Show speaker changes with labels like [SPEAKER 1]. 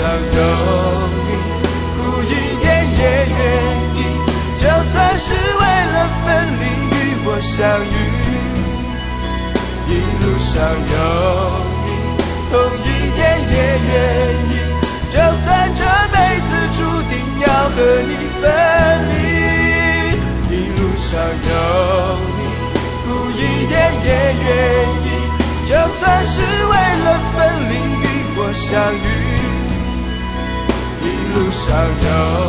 [SPEAKER 1] 上有你，苦一点也愿意，就算是为了分离与我相遇。一路上有你，痛一点也愿意，就算这辈子注定要和你分离。一路上有你，苦一点也愿意，就算是为了分离与我相遇。一路上有